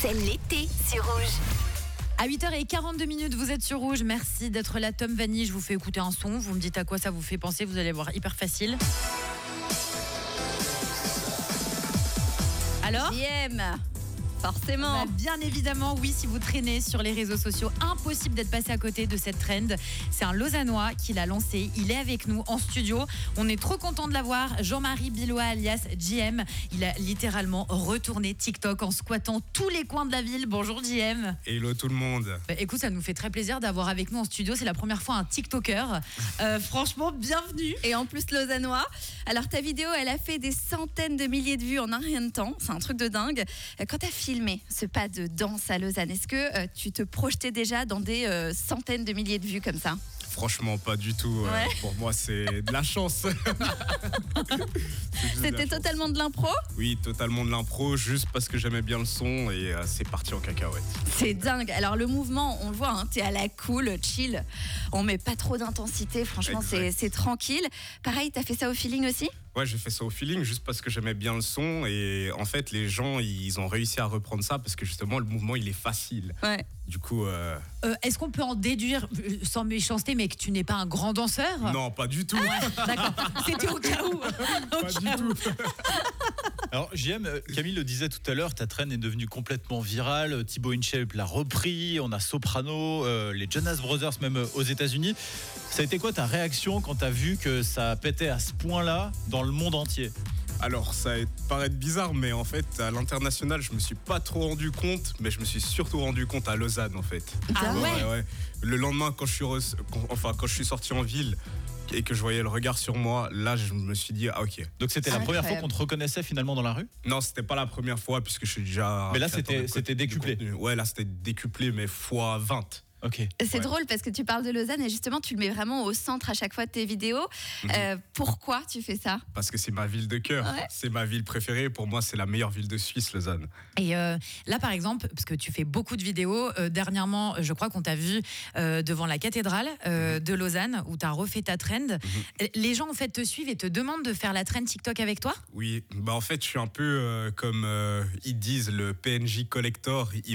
C'est l'été sur Rouge. À 8h42, vous êtes sur Rouge. Merci d'être là, Tom Vanille. Je vous fais écouter un son. Vous me dites à quoi ça vous fait penser. Vous allez voir, hyper facile. Alors JM, forcément. Bien évidemment, oui, si vous traînez sur les réseaux sociaux, impossible d'être passé à côté de cette trend. C'est un Lausannois qui l'a lancé. Il est avec nous en studio. On est trop content de l'avoir. Jean-Marie Billois, alias JM. Il a littéralement retourné TikTok en squattant tous les coins de la ville. Bonjour JM. Hello tout le monde. Écoute, ça nous fait très plaisir d'avoir avec nous en studio. C'est la première fois un TikToker. Franchement, bienvenue. Et en plus lausannois. Alors ta vidéo, elle a fait des centaines de milliers de vues en un rien de temps. C'est un truc de dingue. Quand tu as filmé ce pas de danse à Lausanne, est-ce que tu te projetais déjà dans des centaines de milliers de vues comme ça ? Franchement, pas du tout. Ouais. Pour moi, c'est de la chance. C'était totalement de l'impro ? Oui, totalement de l'impro, juste parce que j'aimais bien le son et c'est parti en cacahuète. C'est dingue. Alors le mouvement, on le voit, hein, t'es à la cool, chill. On met pas trop d'intensité, franchement, c'est tranquille. Pareil, t'as fait ça au feeling aussi ? Ouais, j'ai fait ça au feeling juste parce que j'aimais bien le son et en fait, les gens, ils ont réussi à reprendre ça parce que justement, le mouvement, il est facile. Ouais. Du coup... Est-ce qu'on peut en déduire, sans méchanceté, mais que tu n'es pas un grand danseur ? Non, pas du tout. D'accord, c'était au cas où. Pas du tout. Alors JM, Camille le disait tout à l'heure, ta traîne est devenue complètement virale. Thibaut InShape l'a repris, on a Soprano, les Jonas Brothers même aux États-Unis. Ça a été quoi ta réaction quand t'as vu que ça pétait à ce point-là dans le monde entier ? Alors, ça va paraître bizarre, mais en fait, à l'international, je me suis pas trop rendu compte, mais je me suis surtout rendu compte à Lausanne, en fait. Ah ouais ? Ouais. Le lendemain, quand je suis sorti en ville et que je voyais le regard sur moi, là, je me suis dit, ah ok. Donc c'était la première fois Incroyable. qu'on te reconnaissait finalement dans la rue ? Non, c'était pas la première fois, puisque je suis déjà... Mais là, créateur c'était de décuplé. contenu. Ouais, là, c'était décuplé, mais fois 20. Ok. C'est drôle parce que tu parles de Lausanne et justement tu le mets vraiment au centre à chaque fois de tes vidéos. Pourquoi tu fais ça ? Parce que c'est ma ville de cœur. Ouais. C'est ma ville préférée. Pour moi, c'est la meilleure ville de Suisse, Lausanne. Et là, par exemple, parce que tu fais beaucoup de vidéos, dernièrement, je crois qu'on t'a vu devant la cathédrale de Lausanne, où tu as refait ta trend. Les gens, en fait, te suivent et te demandent de faire la trend TikTok avec toi ? Oui, bah en fait, je suis un peu comme ils disent, le PNJ collector. Ils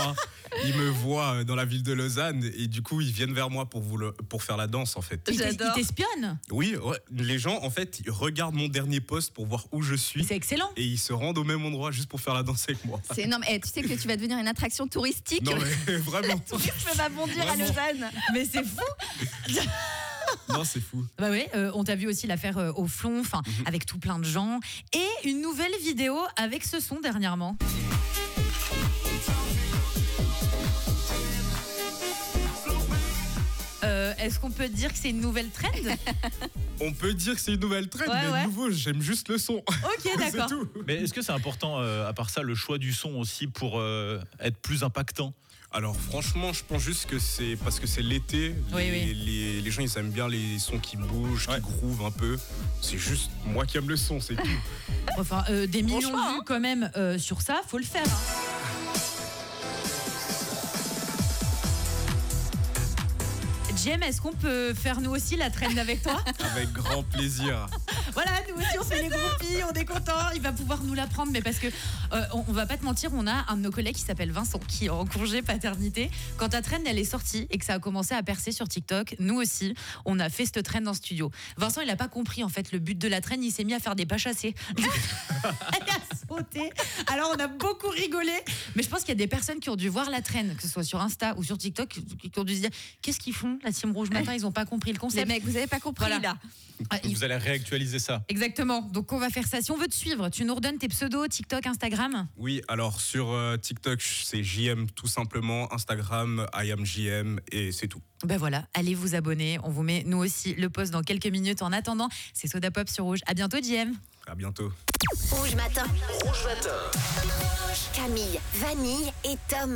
me voient dans la ville de Lausanne et du coup, ils viennent vers moi pour faire la danse, en fait. Ils J'adore. t'espionnent ? Oui, ouais, les gens, en fait, ils regardent mon dernier post pour voir où je suis. C'est excellent. Et ils se rendent au même endroit juste pour faire la danse avec moi. C'est énorme. Tu sais que tu vas devenir une attraction touristique. Non, mais vraiment. Le tourisme va bondir à Vraiment. Lausanne. Mais c'est fou. Non, c'est fou. Bah oui, on t'a vu aussi la faire au Flon, avec tout plein de gens. Et une nouvelle vidéo avec ce son dernièrement. Est-ce qu'on peut dire que c'est une nouvelle trend ? On peut dire que c'est une nouvelle trend, Ouais, mais ouais. de nouveau, j'aime juste le son. Ok, d'accord. C'est tout. Mais est-ce que c'est important, à part ça, le choix du son aussi pour être plus impactant ? Alors franchement, je pense juste que c'est parce que c'est l'été. Oui, Les gens, ils aiment bien les sons qui bougent, Ouais. qui groovent un peu. C'est juste moi qui aime le son, c'est tout. Enfin, des millions choix, de vues quand même sur ça, faut le faire. Jem, est-ce qu'on peut faire nous aussi la trend avec toi ? Avec grand plaisir. Voilà, nous aussi on fait les groupies, on est contents, il va pouvoir nous l'apprendre, mais parce que on va pas te mentir, on a un de nos collègues qui s'appelle Vincent qui est en congé paternité. Quand ta trend elle est sortie et que ça a commencé à percer sur TikTok, nous aussi on a fait cette trend en studio. Vincent il a pas compris en fait le but de la trend, il s'est mis à faire des pas chassés. Il a sauté. Alors on a beaucoup rigolé, mais je pense qu'il y a des personnes qui ont dû voir la trend, que ce soit sur Insta ou sur TikTok, qui ont dû se dire qu'est-ce qu'ils font la team rouge matin, ils ont pas compris le Les concept. mecs, vous avez pas compris Voilà. là. Ah, Donc vous allez réactualiser ça. Exactement. Donc on va faire ça. Si on veut te suivre, tu nous redonnes tes pseudos, TikTok, Instagram. Oui, alors sur TikTok, c'est JM tout simplement. Instagram, I am JM et c'est tout. Ben voilà, allez vous abonner. On vous met nous aussi le post dans quelques minutes. En attendant, c'est Soda Pop sur Rouge. À bientôt, JM. À bientôt. Rouge matin. Camille, Vanille et Tom.